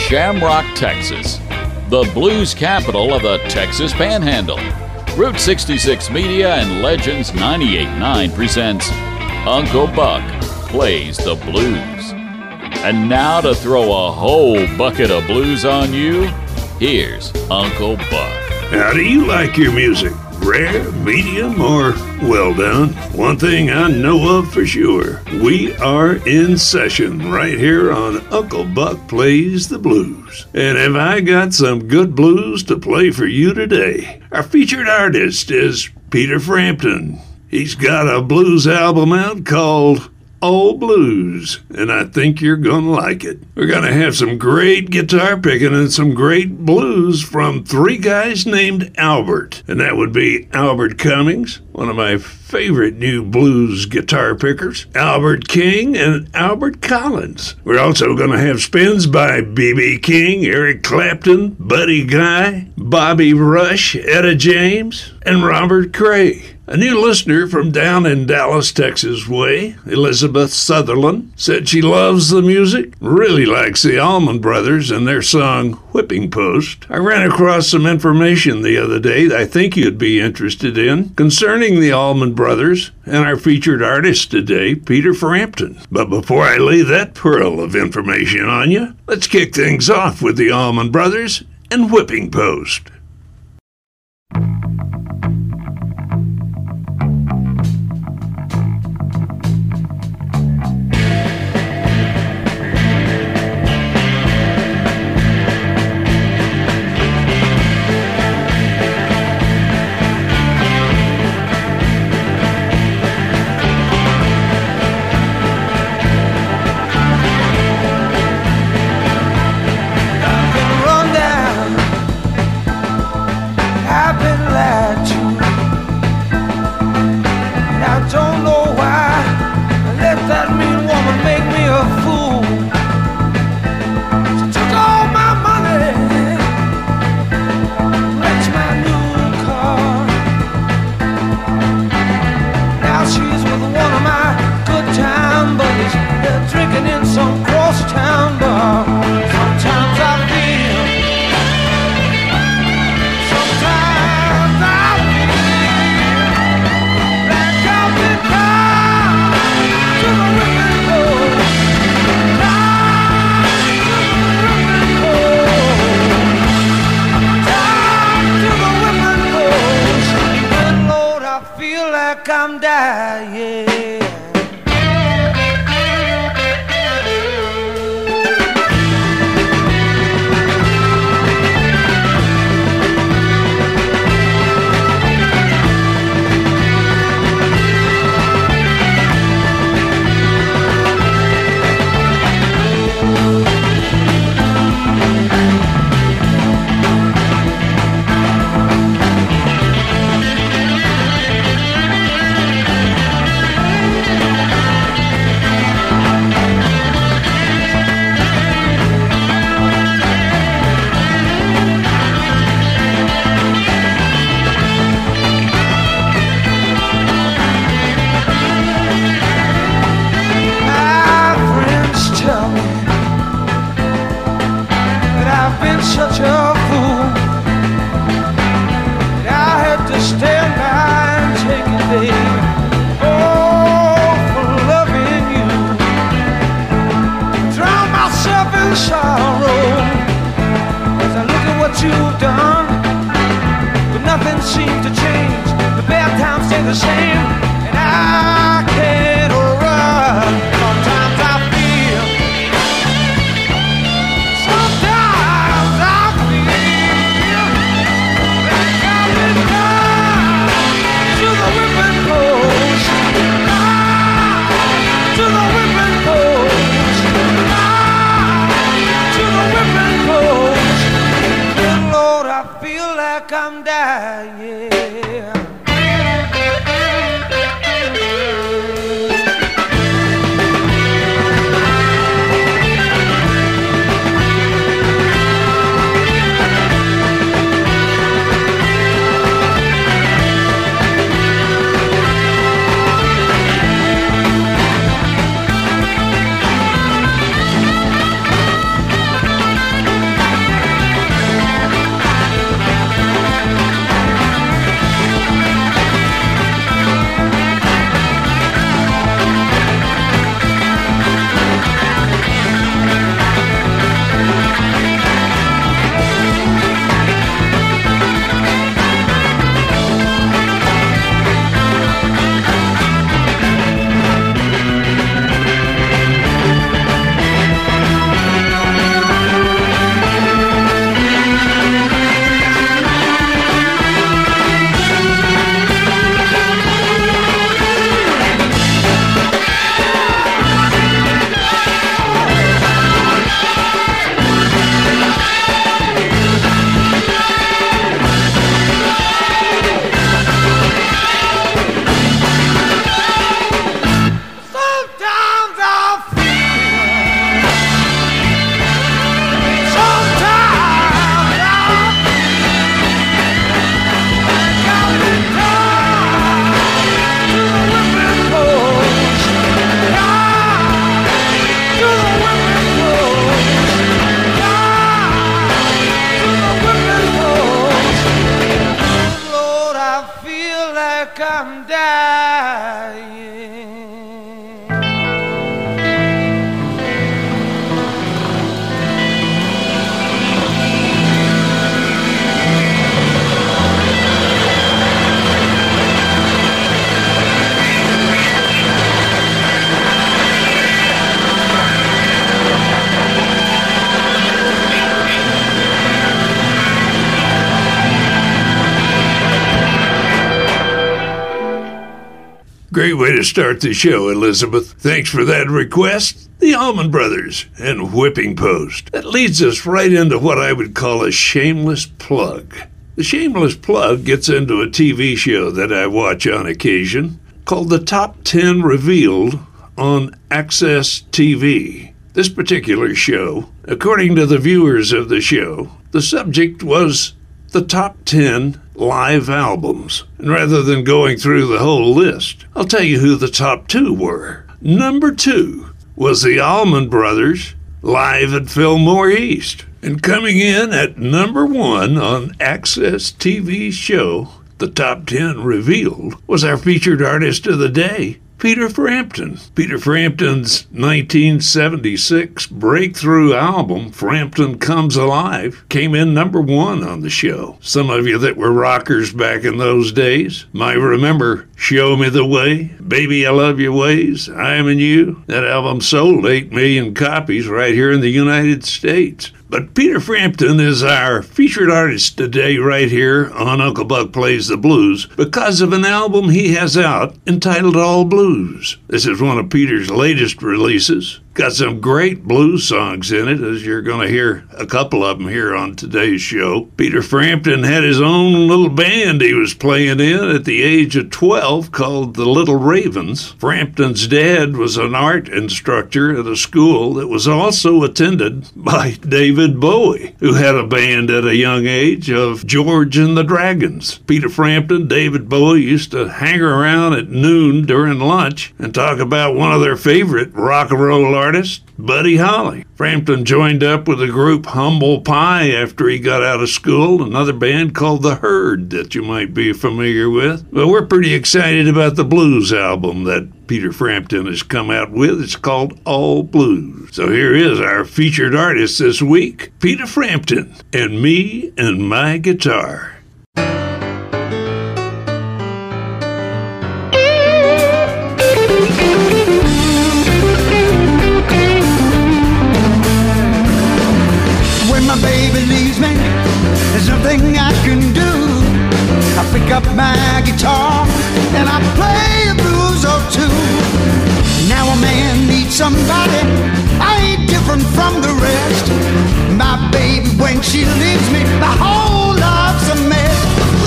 Shamrock, Texas, the blues capital of the Texas Panhandle. Route 66 Media and Legends 98.9 presents Uncle Buck Plays the Blues. And now to throw a whole bucket of blues on you, here's Uncle Buck. How do you like your music? Rare, medium, or well done? One thing I know of for sure, we are in session right here on Uncle Buck Plays the Blues. And have I got some good blues to play for you today? Our featured artist is Peter Frampton. He's got a blues album out called All Blues, and I think you're gonna like it. We're gonna have some great guitar picking and some great blues from three guys named Albert, and that would be Albert Cummings, one of my favorite new blues guitar pickers, Albert King, and Albert Collins. We're also gonna have spins by B.B. King, Eric Clapton, Buddy Guy, Bobby Rush, Etta James, and Robert Cray. A new listener from down in Dallas, Texas way, Elizabeth Sutherland, said she loves the music, really likes the Allman Brothers and their song Whipping Post. I ran across some information the other day that I think you'd be interested in concerning the Allman Brothers and our featured artist today, Peter Frampton. But before I lay that pearl of information on you, let's kick things off with the Allman Brothers and Whipping Post. I'm dying. Such a fool that I had to stand by and take a day, for loving you. Drown myself in sorrow as I look at what you've done, but nothing seems to change. The bad times stay the same, and I can't run. Sometimes I feel, sometimes I I'm dying. Great way to start the show, Elizabeth. Thanks for that request. The Allman Brothers and Whipping Post. That leads us right into what I would call a shameless plug. The shameless plug gets into a TV show that I watch on occasion called The Top 10 Revealed on Access TV. This particular show, according to the viewers of the show, the subject was the top 10 live albums. And rather than going through the whole list, I'll tell you who the top 2 were. Number 2 was the Allman Brothers live at Fillmore East. And coming in at number 1 on Access TV's show, The Top 10 Revealed, was our featured artist of the day, Peter Frampton. Peter Frampton's 1976 breakthrough album, Frampton Comes Alive, came in number 1 on the show. Some of you that were rockers back in those days might remember Show Me the Way, Baby I Love Your Ways, I'm in You. That album sold 8 million copies right here in the United States. But Peter Frampton is our featured artist today right here on Uncle Buck Plays the Blues because of an album he has out entitled All Blues. This is one of Peter's latest releases. Got some great blues songs in it, as you're going to hear a couple of them here on today's show. Peter Frampton had his own little band he was playing in at the age of 12 called the Little Ravens. Frampton's dad was an art instructor at a school that was also attended by David Bowie, who had a band at a young age of George and the Dragons. Peter Frampton, David Bowie used to hang around at noon during lunch and talk about one of their favorite rock and roll artist, Buddy Holly. Frampton joined up with the group Humble Pie after he got out of school, another band called The Herd that you might be familiar with. Well, we're pretty excited about the blues album that Peter Frampton has come out with. It's called All Blues. So here is our featured artist this week, Peter Frampton, and Me and My Guitar. Baby leaves me, there's nothing I can do. I pick up my guitar and I play a blues or two. Now a man needs somebody, I ain't different from the rest. My baby, when she leaves me, the whole life's a mess.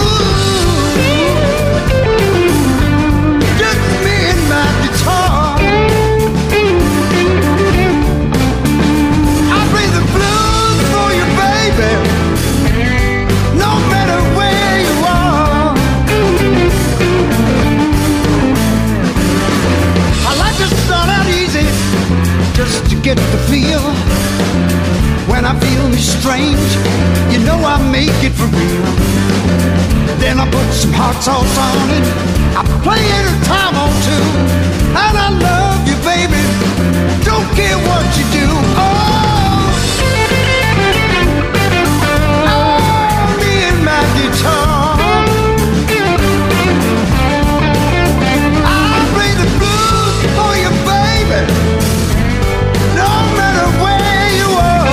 Ooh, just me and my guitar. No matter where you are, I like to start out easy, just to get the feel. When I feel me strange, you know I make it for real. Then I put some hot sauce on it, I play it a time or two, and I love you, baby, don't care what you do. My guitar, I'll play the blues for you, baby, no matter where you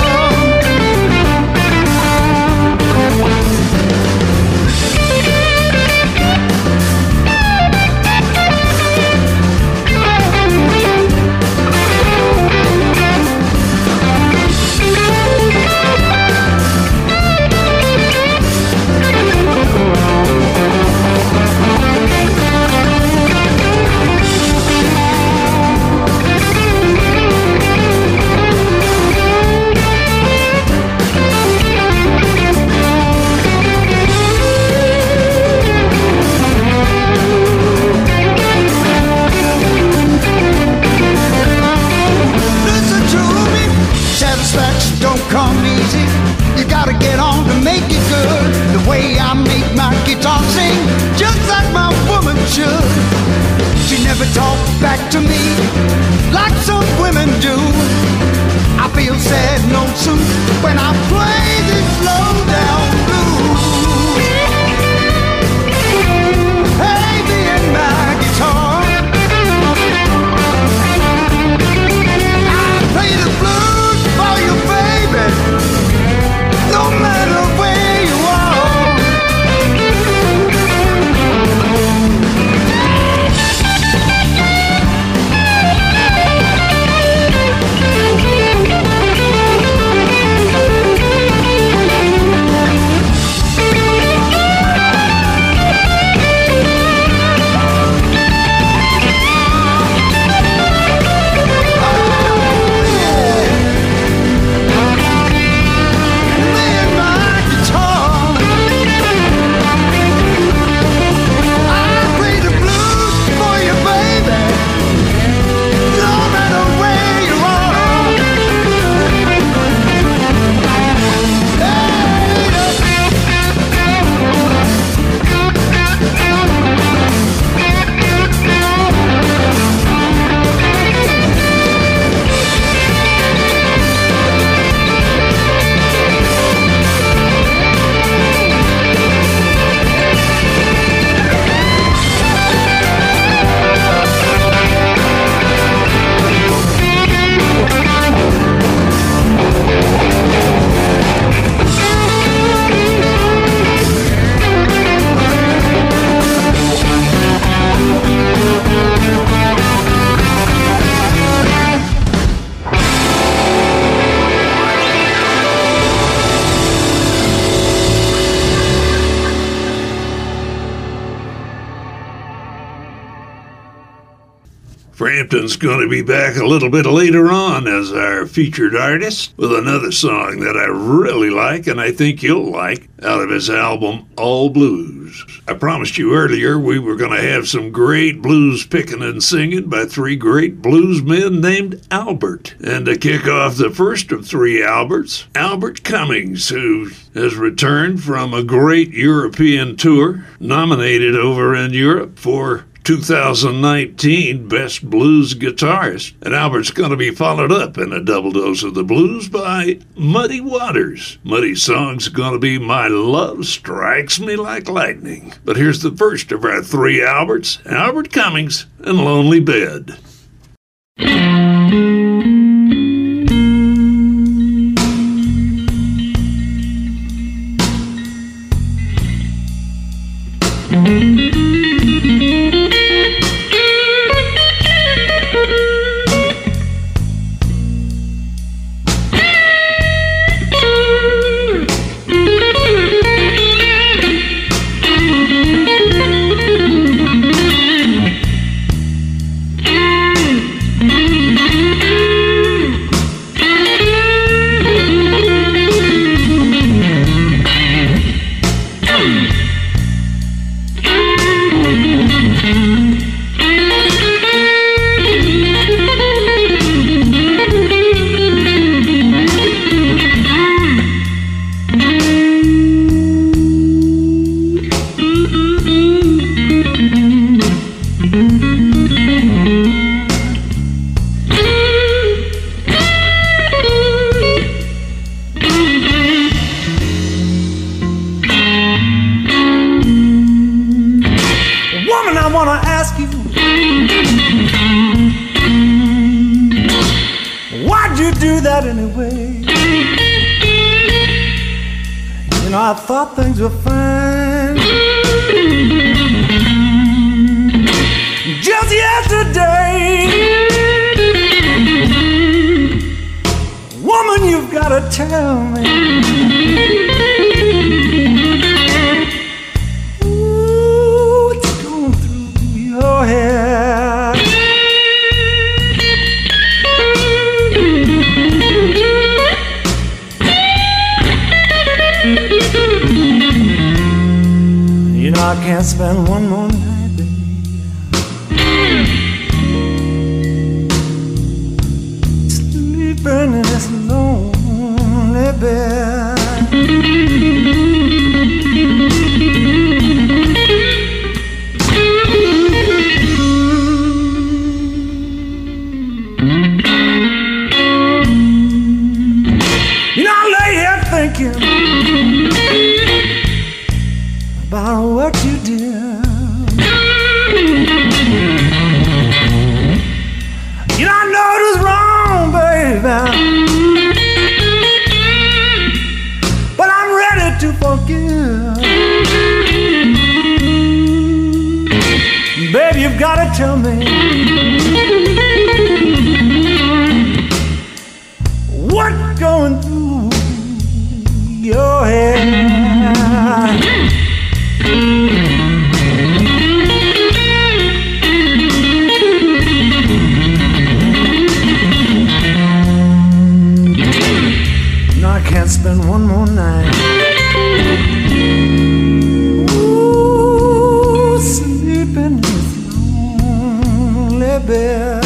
when I play this low down blues. Hey, me and my guitar, I play the blues for you, baby, no matter where you are. Frampton's going to be back a little bit later on as our featured artist with another song that I really like and I think you'll like out of his album All Blues. I promised you earlier we were going to have some great blues picking and singing by three great blues men named Albert. And to kick off the first of three Alberts, Albert Cummings, who has returned from a great European tour, nominated over in Europe for 2019 Best Blues Guitarist. And Albert's going to be followed up in a double dose of the blues by Muddy Waters. Muddy's song's going to be My Love Strikes Me Like Lightning. But here's the first of our three Alberts, Albert Cummings and Lonely Bed. I thought things were fine just yesterday. Woman, you've got to tell me, ooh, what's going through your head? You know I can't spend one more night, baby, sleeping in this lonely bed. You know I lay here thinking about what you did. You know I know it was wrong, baby, but I'm ready to forgive. Baby, you've got to tell me what's going through your head. No, I can't spend one more night, ooh, sleeping in this lonely bed.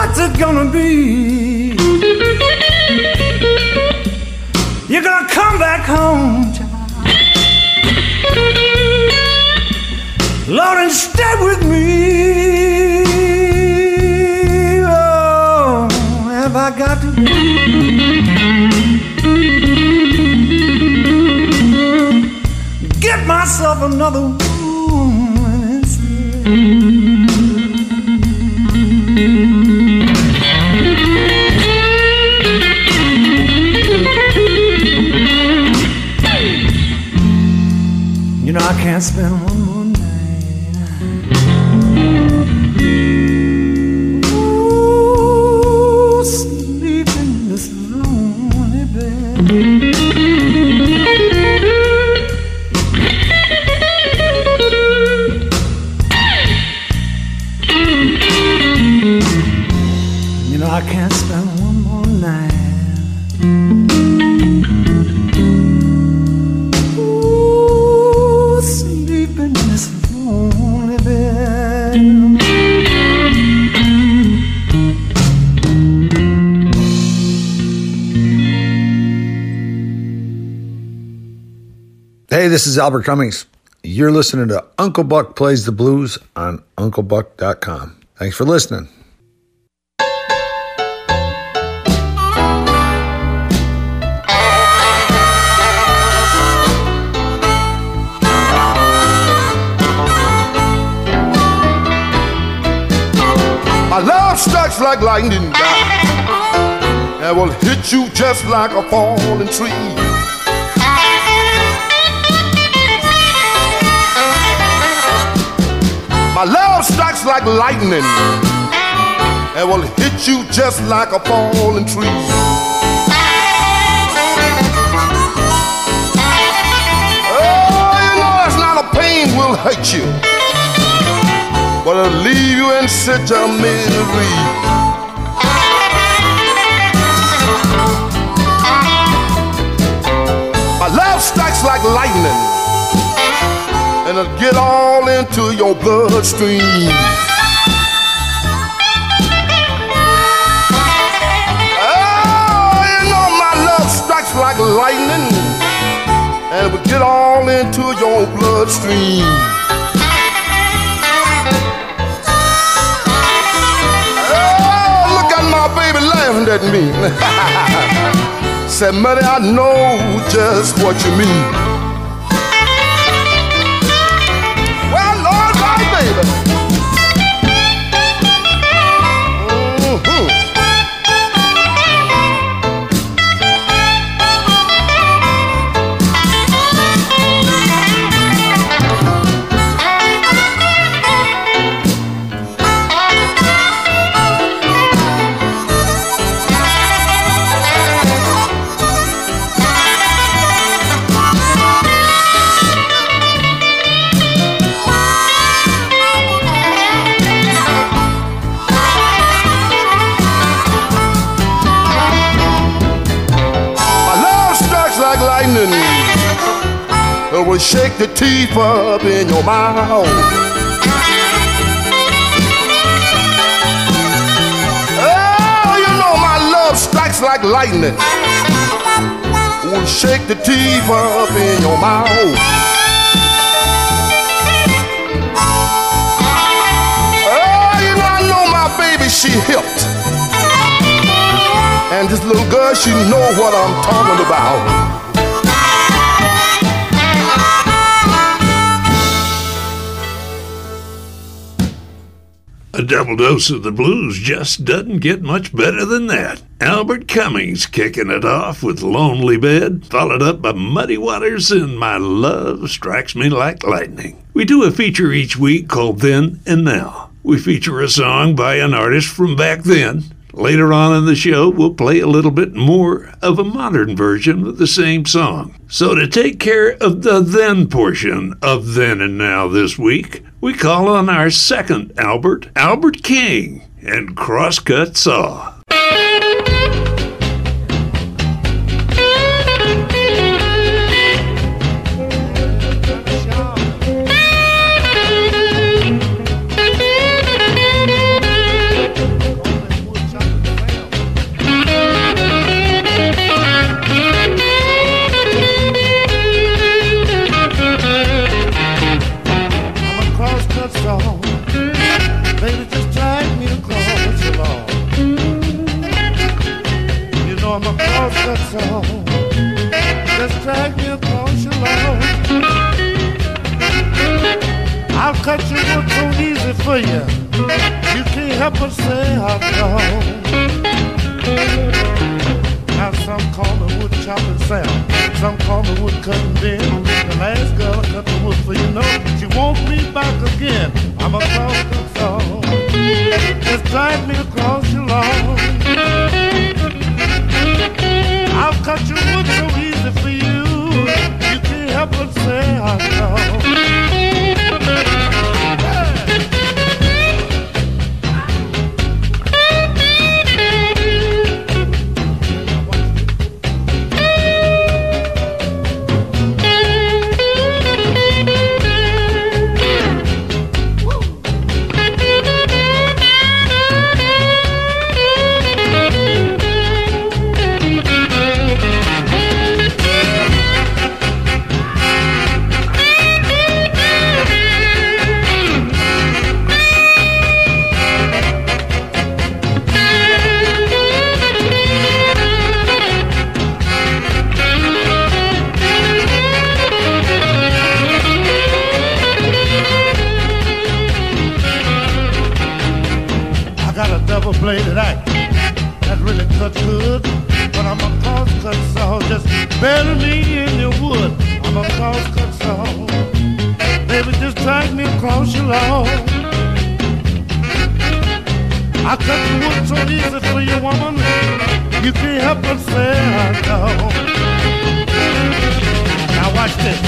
what's it gonna be? You're gonna come back home, child, Lord, and stay with me. Oh, have I got to get myself another woman instead? You know I can't spend one more night ooh, sleeping in this lonely bed. You know I can't spend one more night sleeping in this lonely bed. Hey, this is Albert Cummings. You're listening to Uncle Buck Plays the Blues on UncleBuck.com. Thanks for listening. My love strikes like lightning, and will hit you just like a falling tree. My love strikes like lightning, and will hit you just like a falling tree. Oh, you know it's not a pain will hurt you, but it'll leave you in such a misery. My love strikes like lightning, and it'll get all into your bloodstream. Oh, you know my love strikes like lightning, and it will get all into your bloodstream. My baby laughing at me. Said, money, I know just what you mean. Well, Lord, my baby. Mm-hmm. It will shake the teeth up in your mouth. Oh, you know my love strikes like lightning. It will shake the teeth up in your mouth. Oh, you know I know my baby, she hipped. And this little girl, she know what I'm talking about. A double dose of the blues just doesn't get much better than that. Albert Cummings kicking it off with Lonely Bed, followed up by Muddy Waters and My Love Strikes Me Like Lightning. We do a feature each week called Then and Now. We feature a song by an artist from back then. Later on in the show, we'll play a little bit more of a modern version of the same song. So to take care of the then portion of Then and Now this week, we call on our second Albert, Albert King, and Crosscut Saw. shore. Just drag me across your lawn. I'll cut your wood so easy for you. You can't help but say I'm gone. Now some call me wood chopping Sam, some call me wood cutting Ben. The last girl I cut the wood for, you know, she wants me back again. I'm across the floor. Just drag me across your lawn. I'll cut your wood so easy for you. You can't help but say I'm gone. Bladed axe that really cuts good, but I'm a cross-cut saw. Just bury me in your wood. I'm a cross-cut saw. Baby, just drag me across your lawn. I cut the wood so easy for you, woman. You can't help but say I know. Now watch this.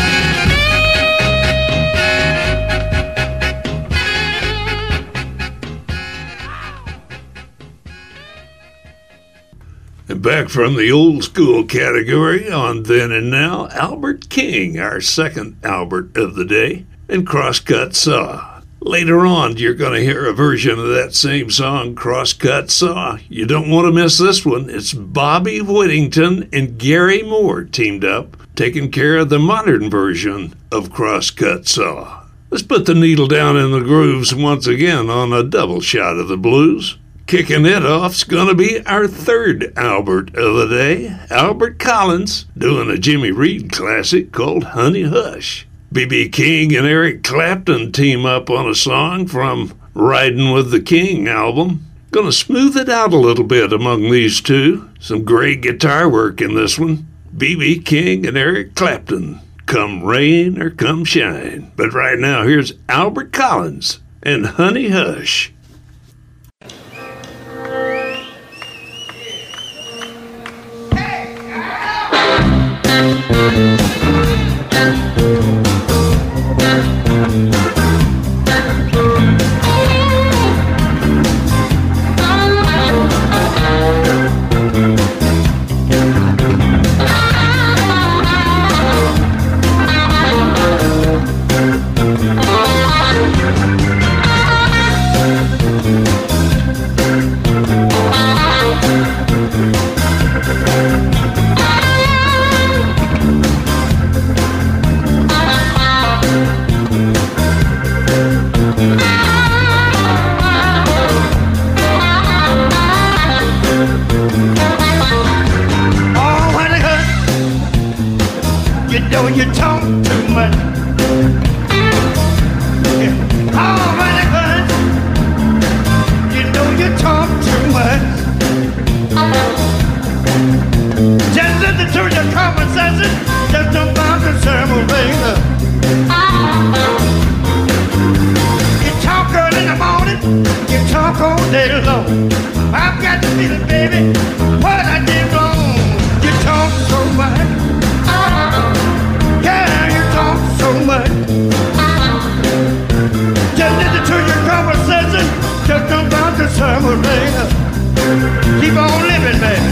Back from the old school category on Then and Now, Albert King, our second Albert of the day, and Crosscut Saw. Later on, you're going to hear a version of that same song, Crosscut Saw. You don't want to miss this one. It's Bobby Whittington and Gary Moore teamed up, taking care of the modern version of Crosscut Saw. Let's put the needle down in the grooves once again on a double shot of the blues. Kicking it off's gonna be our third Albert of the day, Albert Collins, doing a Jimmy Reed classic called Honey Hush. B.B. King and Eric Clapton team up on a song from Riding with the King album. Gonna smooth it out a little bit among these two. Some great guitar work in this one. B.B. King and Eric Clapton, come rain or come shine. But right now, here's Albert Collins and Honey Hush. You talk too much. Yeah. Oh, honey, honey, you know you talk too much. Just listen to your conversation, just don't bound to serve a razor. You talk early in the morning, you talk all day long. I've got the feeling, baby, what I did wrong. You talk so much. So much. Just listen to your conversation. Just don't bound to serve a razor. Keep on living, baby.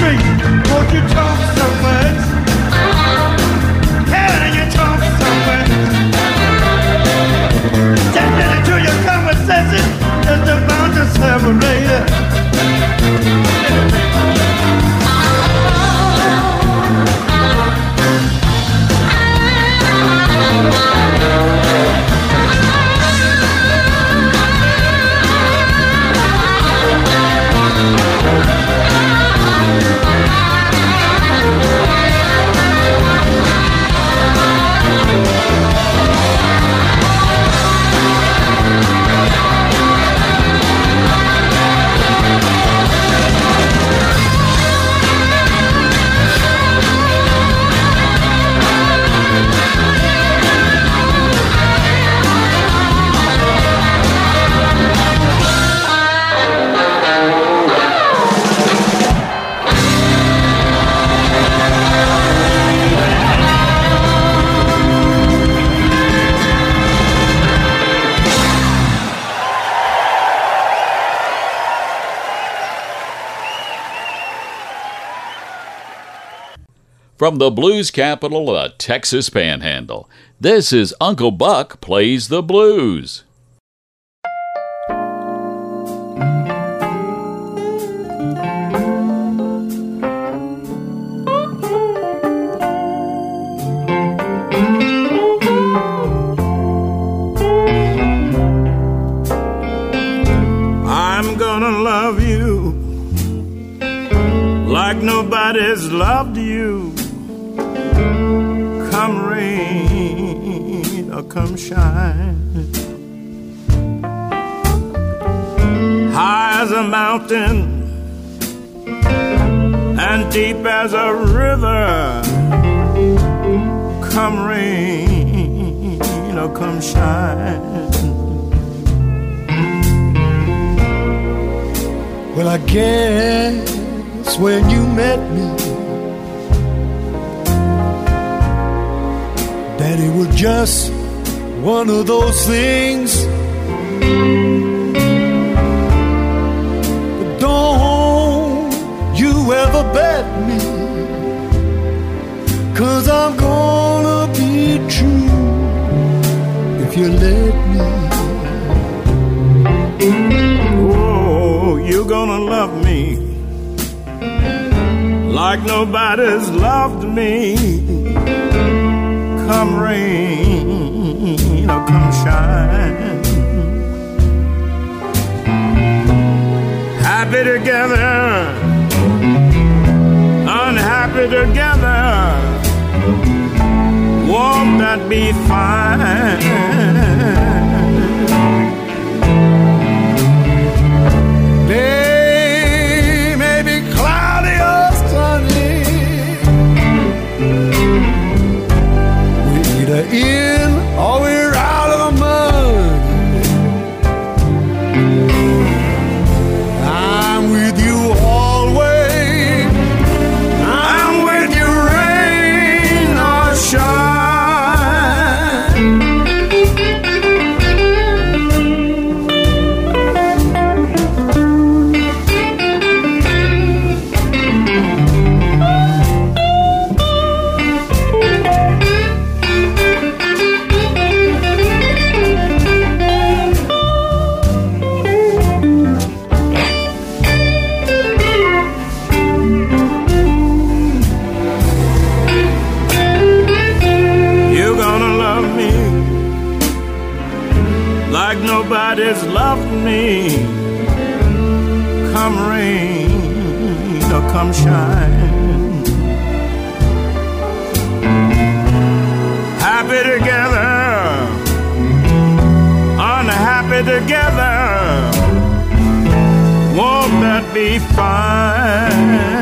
street. Won't you talk so much? Can you talk so much? Tapping into your conversation is about to separate us. From the blues capital of the Texas Panhandle, this is Uncle Buck Plays the Blues. I'm gonna love you like nobody's loved you. Come rain or come shine, high as a mountain and deep as a river. Come rain or come shine. Well, I guess when you met me, that it was just one of those things. But don't you ever bet me, 'cause I'm gonna be true if you let me. Oh, you're gonna love me like nobody's loved me. Come rain or come shine, happy together, unhappy together. Won't that be fine? Day may be cloudy or sunny, we're either in or we're out of the mud. I'm with you always, I'm with you rain or shine. Like nobody's loved me. Come rain or come shine, happy together, unhappy together. Won't that be fine?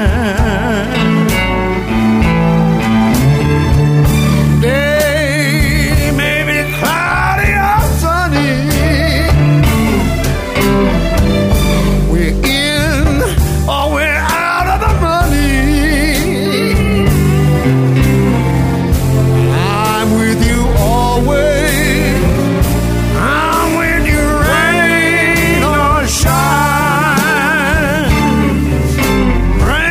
Day may be cloudy or sunny, we're in or we're out of the money. I'm with you always, I'm with you rain or shine, rain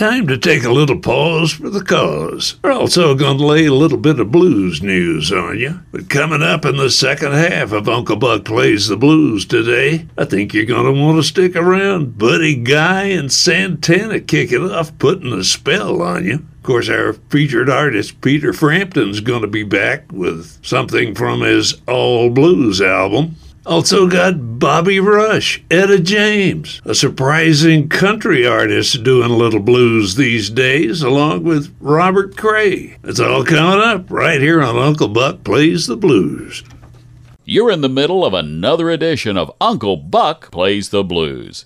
time to take a little pause for the cause. We're also going to lay a little bit of blues news on you. But coming up in the second half of Uncle Buck Plays the Blues today, I think you're going to want to stick around. Buddy Guy and Santana kick it off, putting a spell on you. Of course, our featured artist, Peter Frampton's going to be back with something from his All Blues album. Also got Bobby Rush, Etta James, a surprising country artist doing a little blues these days, along with Robert Cray. It's all coming up right here on Uncle Buck Plays the Blues. You're in the middle of another edition of Uncle Buck Plays the Blues.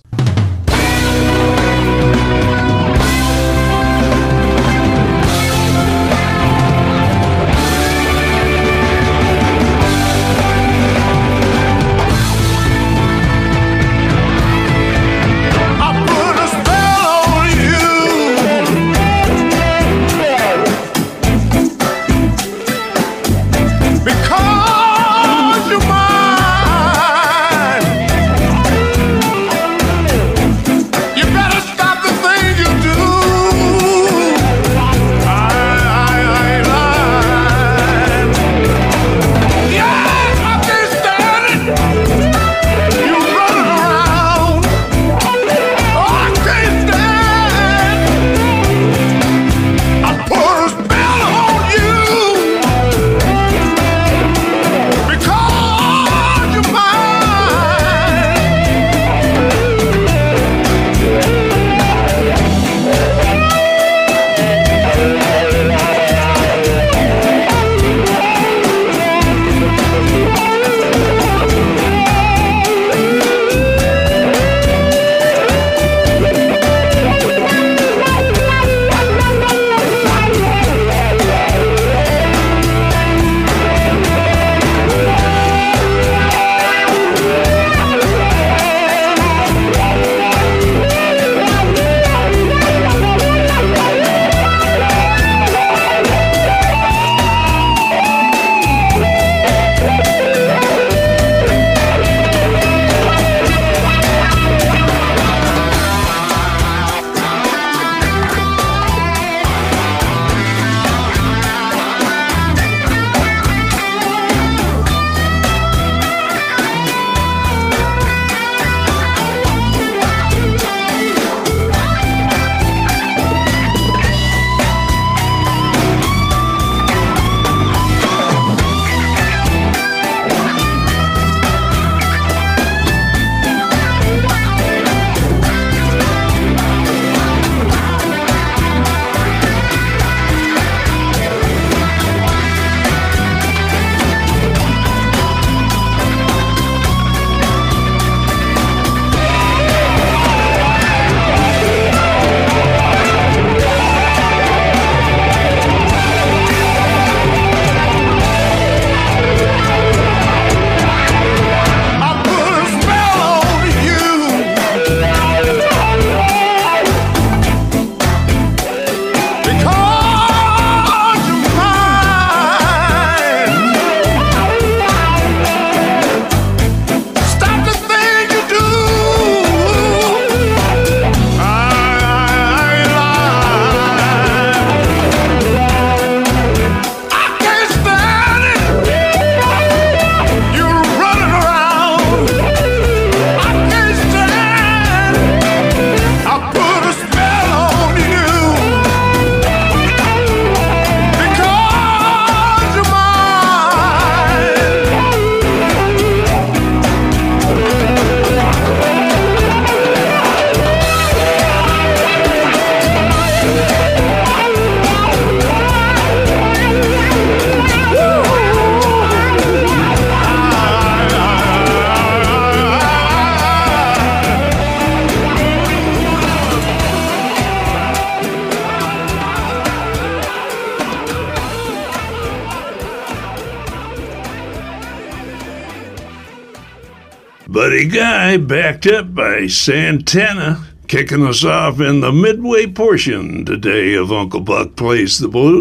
Buddy Guy backed up by Santana, kicking us off in the midway portion today of Uncle Buck Plays the Blues.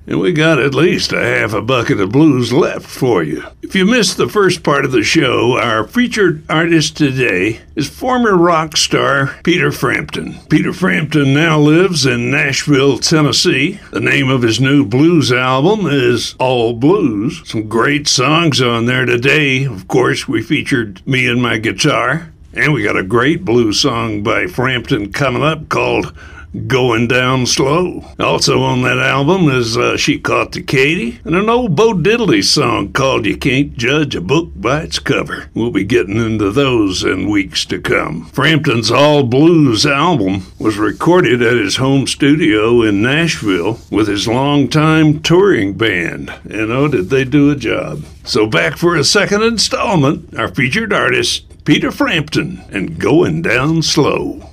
and we got at least a half a bucket of blues left for you. If you missed the first part of the show, our featured artist today is former rock star Peter Frampton. Peter Frampton now lives in Nashville, Tennessee. The name of his new blues album is All Blues. Some great songs on there today. Of course, we featured Me and My Guitar, and we got a great blues song by Frampton coming up called Going Down Slow. Also on that album is She Caught the Katy, and an old Bo Diddley song called You Can't Judge a Book by Its Cover. We'll be getting into those in weeks to come. Frampton's All Blues album was recorded at his home studio in Nashville with his longtime touring band, and oh, did they do a job. So back for a second installment, our featured artist, Peter Frampton, and Going Down Slow.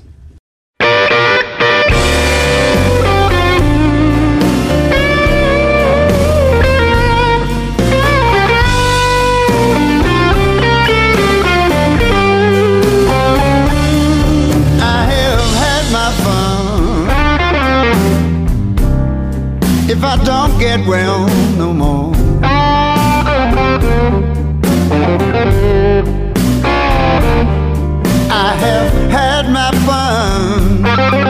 If I don't get well no more, I have had my fun.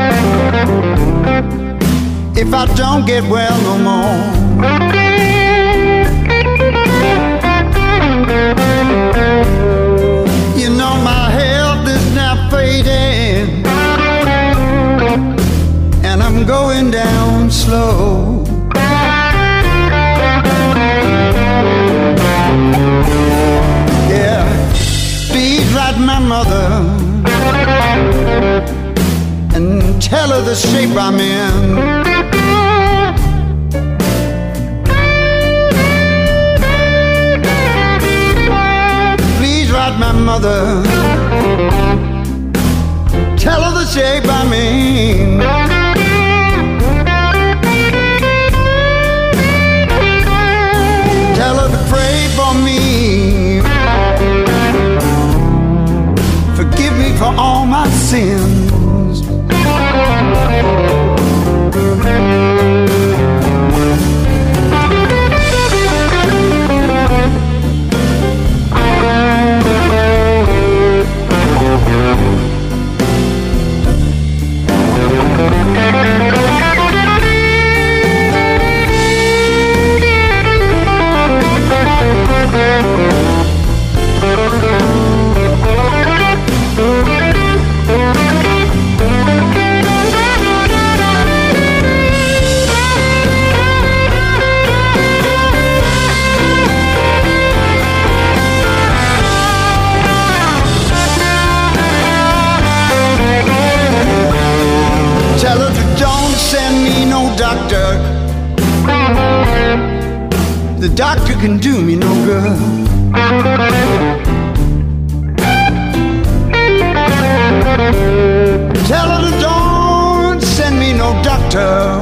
If I don't get well no more, you know my health is now fading, and I'm going down slow. Write my mother and tell her the shape I'm in. Please write my mother, tell her the shape I'm in. Tell her to pray for me, forgive me for all my sins. The doctor can do me no good. Tell her to don't send me no doctor,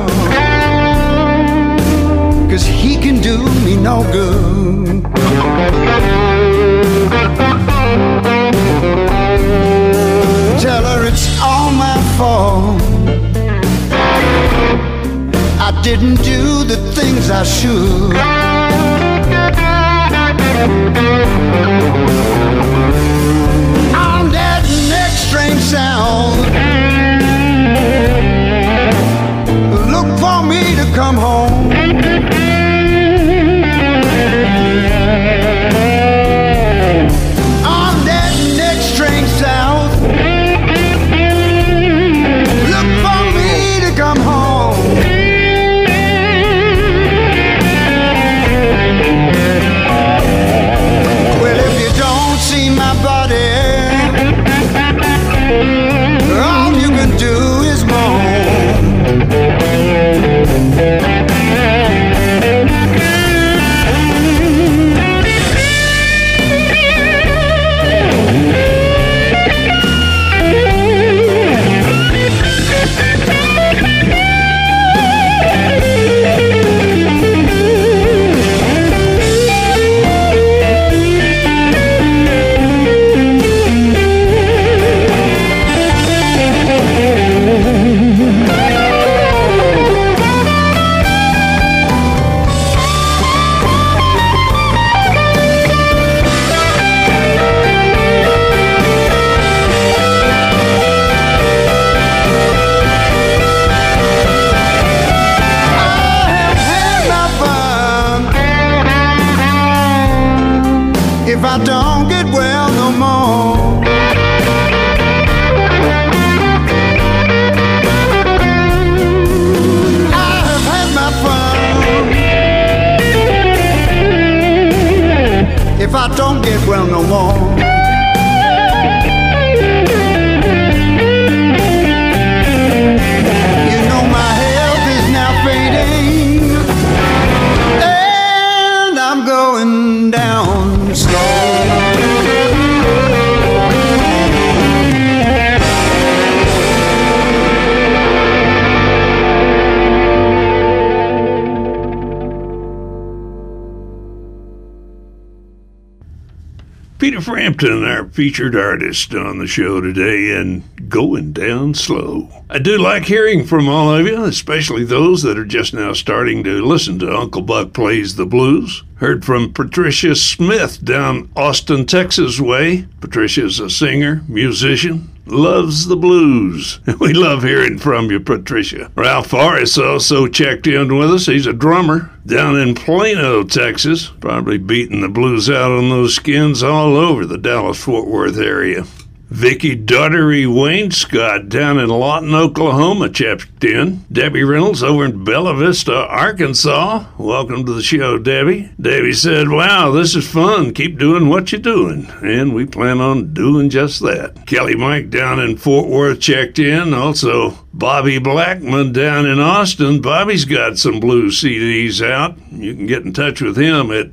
'cause he can do me no good. Tell her it's all my fault, I didn't do the things I should. On that next strange sound, look for me to come home. On that next strange sound, look for me to come home. All you can do is moan. Frampton, our featured artist on the show today, and Going Down Slow. I do like hearing from all of you, especially those that are just now starting to listen to Uncle Buck Plays the Blues. Heard from Patricia Smith down Austin, Texas way. Patricia's a singer, musician, loves the blues. We love hearing from you, Patricia. Ralph Forrest also checked in with us. He's a drummer down in Plano, Texas. Probably beating the blues out on those skins all over the Dallas-Fort Worth area. Vicky Daughtery Wainscott down in Lawton, Oklahoma checked in. Debbie Reynolds over in Bella Vista, Arkansas. Welcome to the show, Debbie. Debbie said, wow, this is fun. Keep doing what you're doing. And we plan on doing just that. Kelly Mike down in Fort Worth checked in. Also, Bobby Blackman down in Austin. Bobby's got some blues CDs out. You can get in touch with him at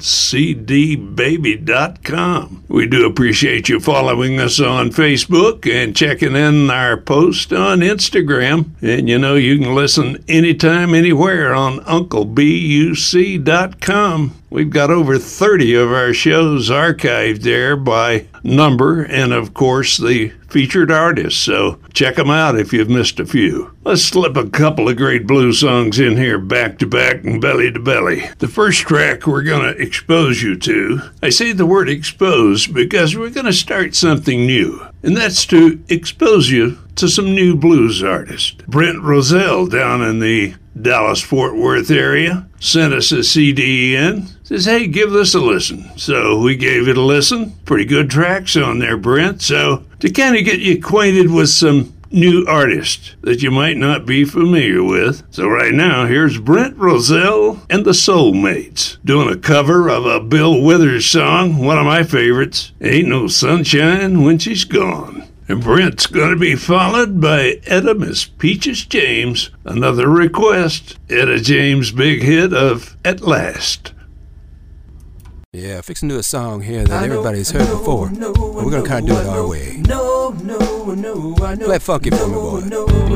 cdbaby.com. We do appreciate you following us on Facebook and checking in our post on Instagram. And you know, you can listen anytime, anywhere on unclebuc.com. We've got over 30 of our shows archived there by number and, of course, the featured artists. So check them out if you've missed a few. Let's slip a couple of great blues songs in here back to back and belly to belly. The first track we're going to expose you to, I say the word expose because we're going to start something new. And that's to expose you to some new blues artists. Brent Roselle down in the Dallas-Fort Worth area sent us a CD in. Says, hey, give this a listen. So we gave it a listen. Pretty good tracks on there, Brent. So to kind of get you acquainted with some new artists that you might not be familiar with. So right now, here's Brent Roselle and the Soulmates doing a cover of a Bill Withers song, one of my favorites, Ain't No Sunshine When She's Gone. And Brent's going to be followed by Etta Miss Peaches James, another request, Etta James' big hit of At Last. Yeah, fixing to do a song here that everybody's heard before, but we're going to kind of do it our way. Play funky for me, boy.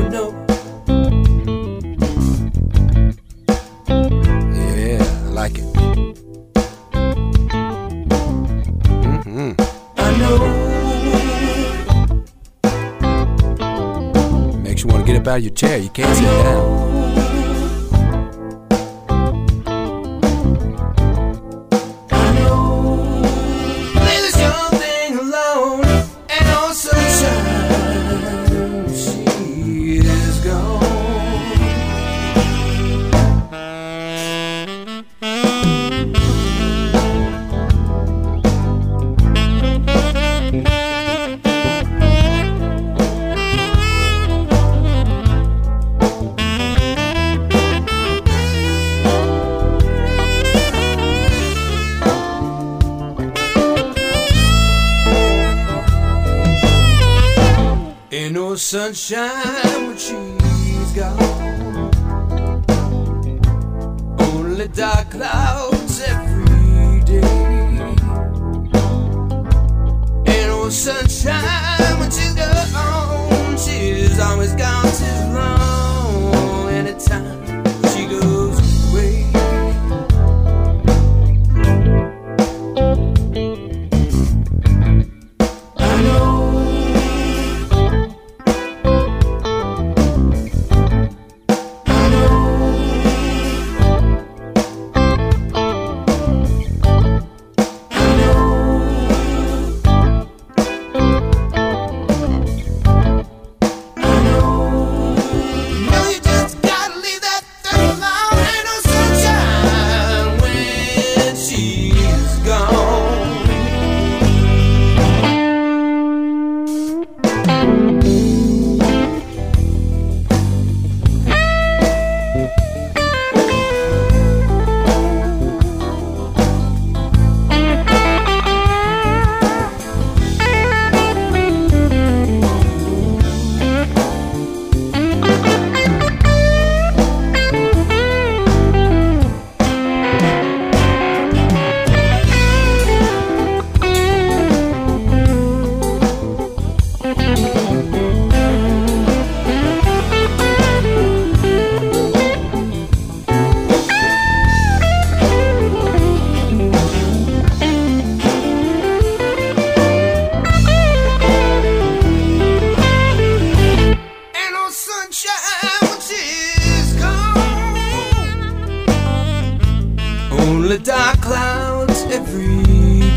Yeah, I like it. I know. Makes you want to get up out of your chair. You can't sit down. Sunshine when she's gone, only dark clouds every day. Ain't no sunshine when she's gone, she's always gone too long. Anytime she goes away, I know.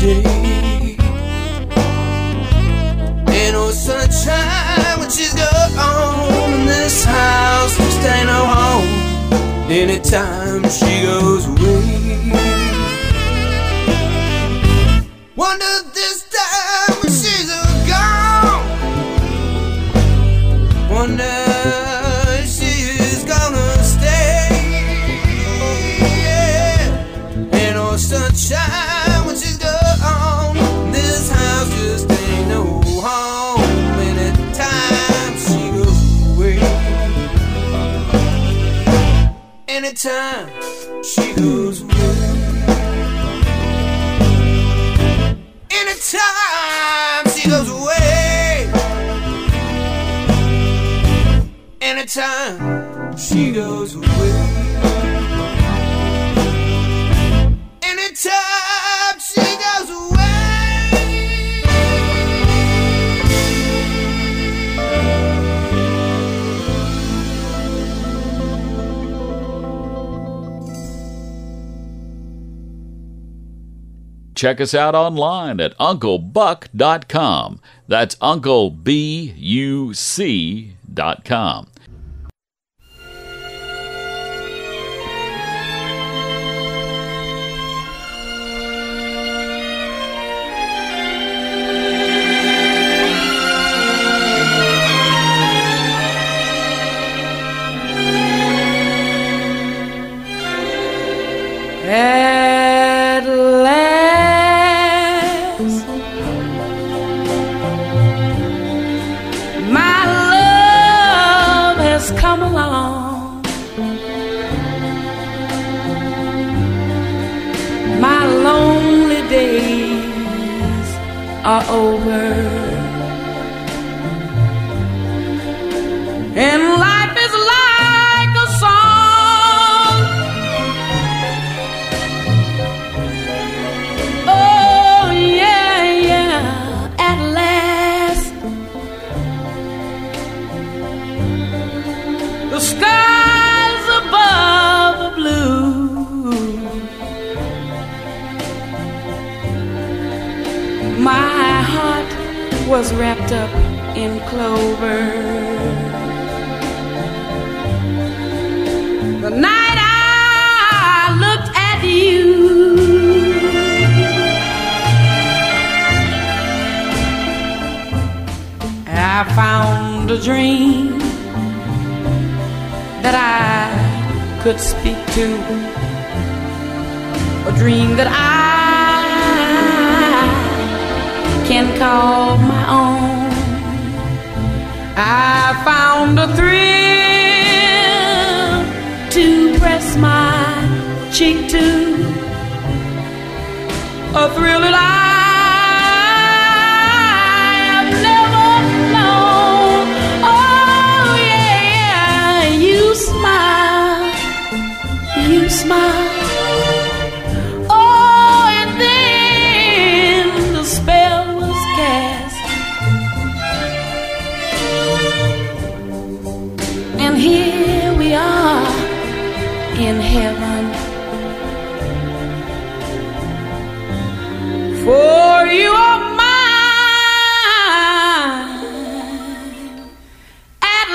day. Ain't no sunshine when she's gone, and this house just ain't no home anytime she goes away. Wonder this time when she's gone, wonder if she's gonna stay. Yeah. Ain't no sunshine when she's gone, this house just ain't no home anytime she goes away. Anytime she goes away. Anytime she goes away. Anytime she goes away. Anytime she goes away. Check us out online at UncleBuck.com. That's UncleBuc.com. At last, my love has come along. My lonely days are over, and life is like a song. Oh yeah, yeah, at last the skies above are blue. My heart was wrapped up in clover. The night I looked at you, I found a dream that I could speak to, a dream that I can call my own. I found a thrill to press my cheek to, a thrill that I have never known. Oh yeah, you smile, you smile. Oh, and then the spell was cast, and here we are in heaven. For you are mine at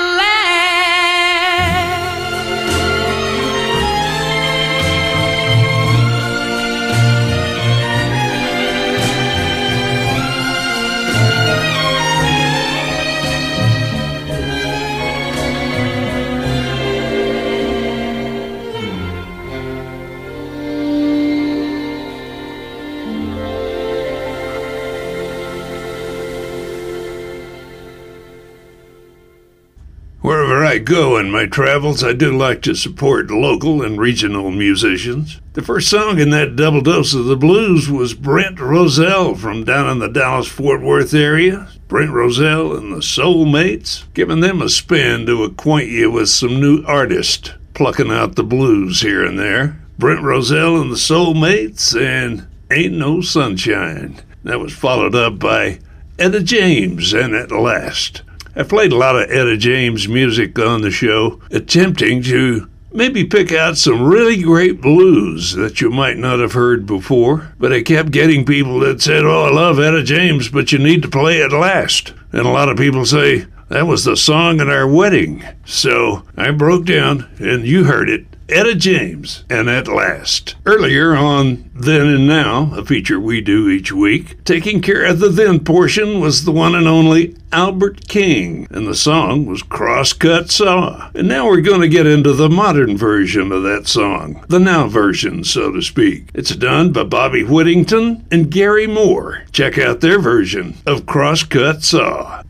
Wherever I go in my travels, I do like to support local and regional musicians. The first song in that double dose of the blues was Brent Roselle from down in the Dallas-Fort Worth area. Brent Roselle and the Soulmates, giving them a spin to acquaint you with some new artists plucking out the blues here and there. Brent Roselle and the Soulmates and Ain't No Sunshine. That was followed up by Etta James and At Last. I played a lot of Etta James music on the show, attempting to maybe pick out some really great blues that you might not have heard before. But I kept getting people that said, oh, I love Etta James, but you need to play At Last. And a lot of people say, that was the song at our wedding. So I broke down, and you heard it, Etta James and At Last. Earlier on Then and Now, a feature we do each week, taking care of the then portion was the one and only Albert King, and the song was Crosscut Saw. And now we're going to get into the modern version of that song, the now version, so to speak. It's done by Bobby Whittington and Gary Moore. Check out their version of Crosscut Saw.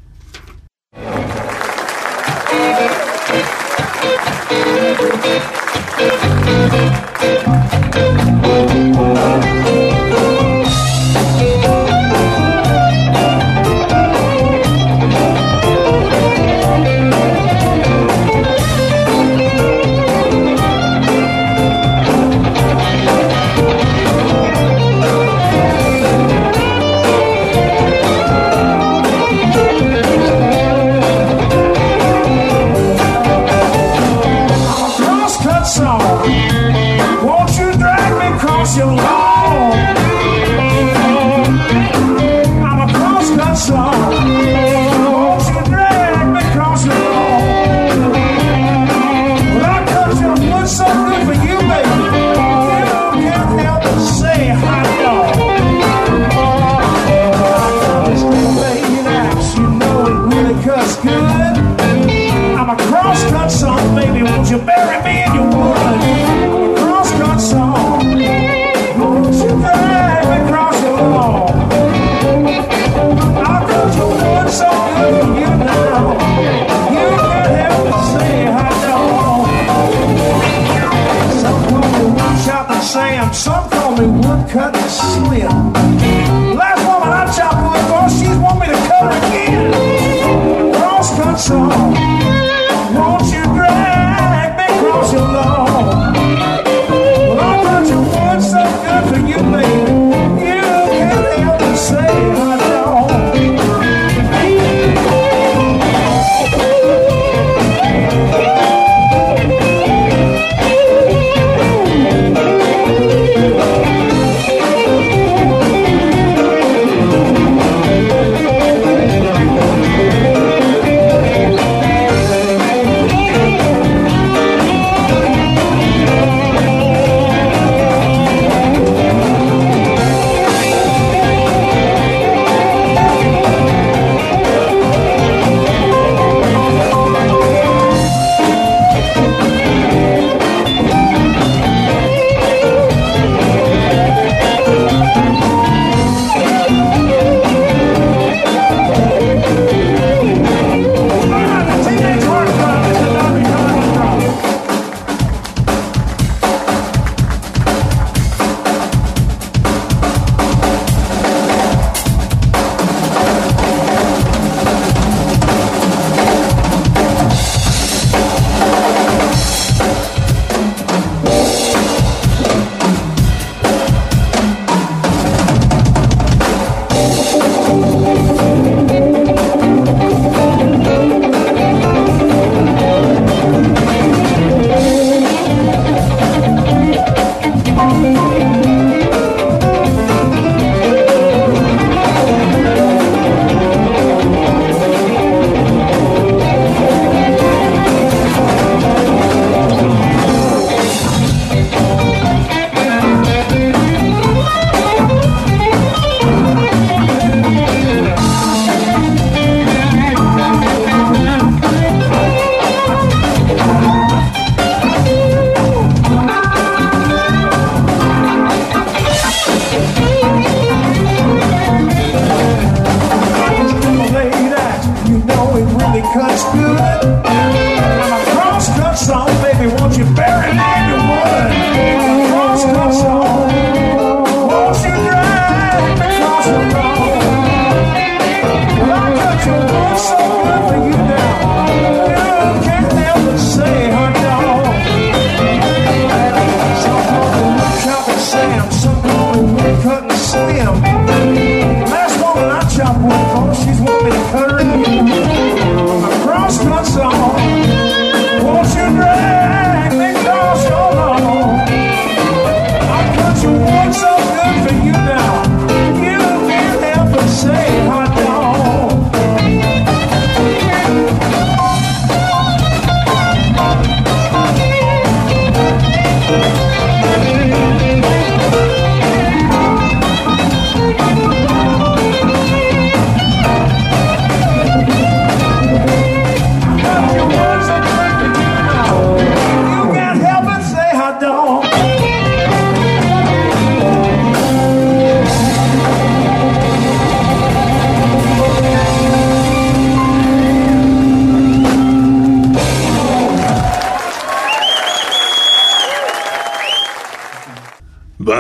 Crosscut song, won't you drag me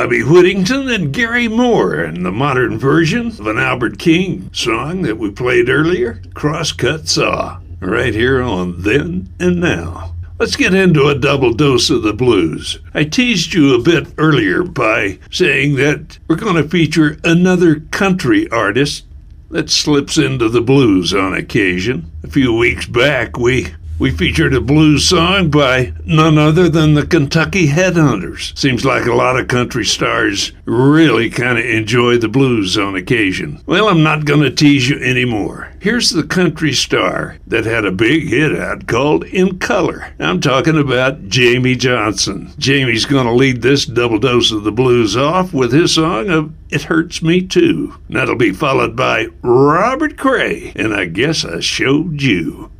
Bobby Whittington and Gary Moore in the modern version of an Albert King song that we played earlier, Crosscut Saw, right here on Then and Now. Let's get into a double dose of the blues. I teased you a bit earlier by saying that we're going to feature another country artist that slips into the blues on occasion. A few weeks back, we featured a blues song by none other than the Kentucky Headhunters. Seems like a lot of country stars really kind of enjoy the blues on occasion. Well, I'm not going to tease you anymore. Here's the country star that had a big hit out called In Color. I'm talking about Jamie Johnson. Jamie's going to lead this double dose of the blues off with his song of It Hurts Me Too. And that'll be followed by Robert Cray, and I Guess I Showed You.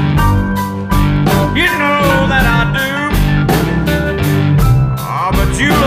You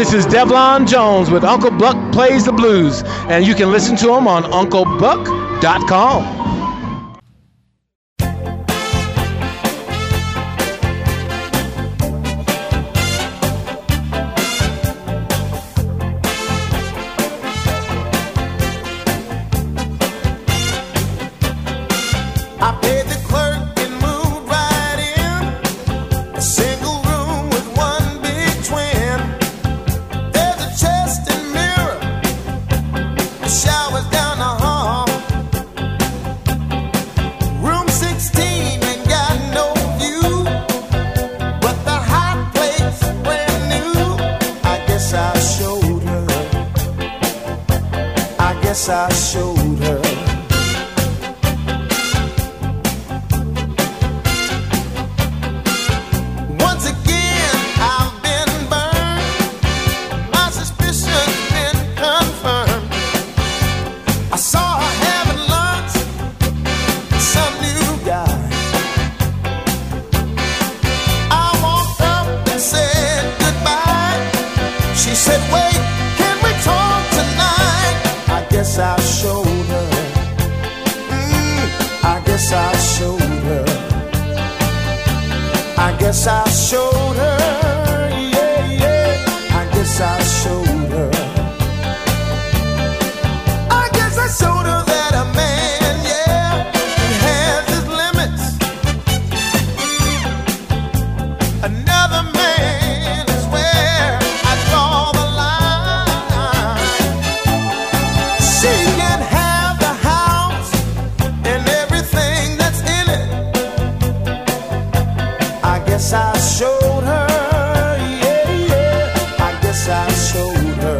This is Devlon Jones with Uncle Buck Plays the Blues, and you can listen to him on UncleBuck.com. I showed her. Once again, I've been burned. My suspicion's been confirmed. I saw her having lunch with some new guy. I walked up and said goodbye. She said, wait, can we talk tonight? I guess I showed her. I guess I showed her. I guess I showed her. Yeah, yeah. I guess I showed her. I guess I showed her that a man, yeah, he has his limits. Another man is where I draw the line. She can have the house and everything that's in it. I guess I showed her, yeah, yeah. I guess I showed her.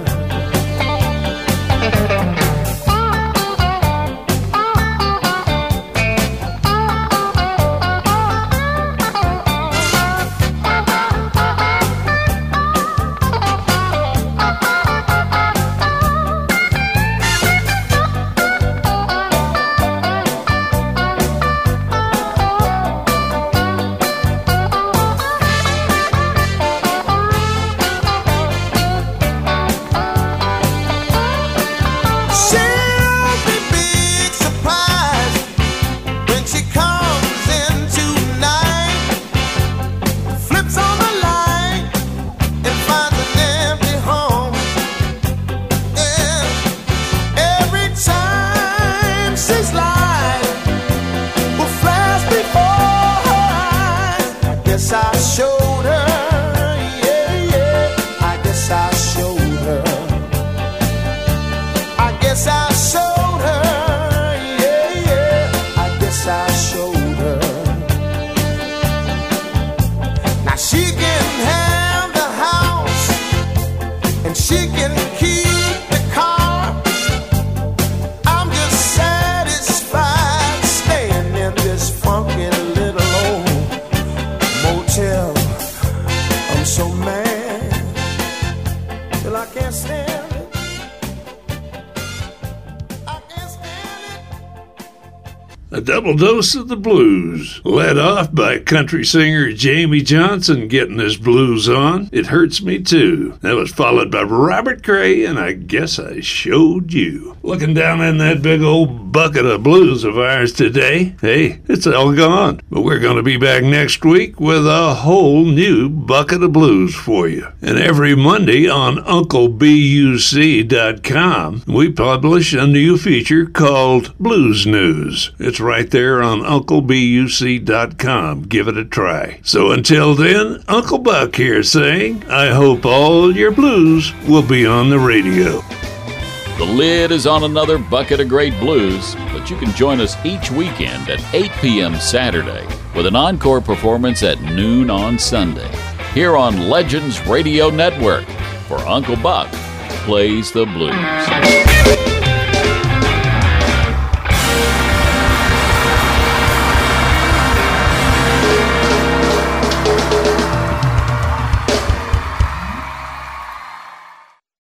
I showed her, yeah, yeah. I guess I showed her. I guess I showed her, yeah, yeah. I guess I showed her. Now she can have the house and she can keep the car. I'm just satisfied staying in this funky little old motel. I'm so mad till I can't stand it. I can't stand it. A double dose of the blues, led off by country singer Jamie Johnson getting his blues on. It Hurts Me Too. That was followed by Robert Cray, and I Guess I Showed You. Looking down in that big old bucket of blues of ours today, hey, it's all gone. But we're going to be back next week with a whole new bucket of blues for you. And every Monday on UncleBuc.com, we publish a new feature called Blues News. It's right there on UncleBuc.com. Give it a try. So until then, Uncle Buck here saying, I hope all your blues will be on the radio. The lid is on another bucket of great blues, but you can join us each weekend at 8 p.m. Saturday with an encore performance at noon on Sunday here on Legends Radio Network, for Uncle Buck Plays the Blues.